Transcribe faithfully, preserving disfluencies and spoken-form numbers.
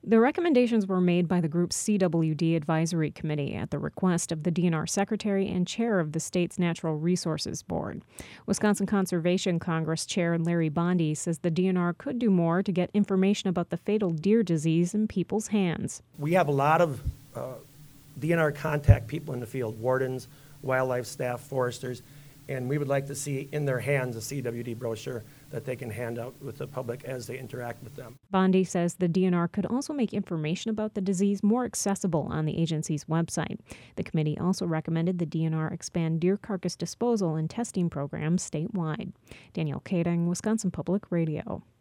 The recommendations were made by the group's C W D Advisory Committee at the request of the D N R Secretary and Chair of the state's Natural Resources Board. Wisconsin Conservation Congress Chair Larry Bondi says the D N R could do more to get information about the fatal deer disease in people's hands. We have a lot of uh, D N R contact people in the field, wardens, wildlife staff, foresters, and we would like to see in their hands a C W D brochure that they can hand out with the public as they interact with them. Bondi says the D N R could also make information about the disease more accessible on the agency's website. The committee also recommended the D N R expand deer carcass disposal and testing programs statewide. Danielle Kading, Wisconsin Public Radio.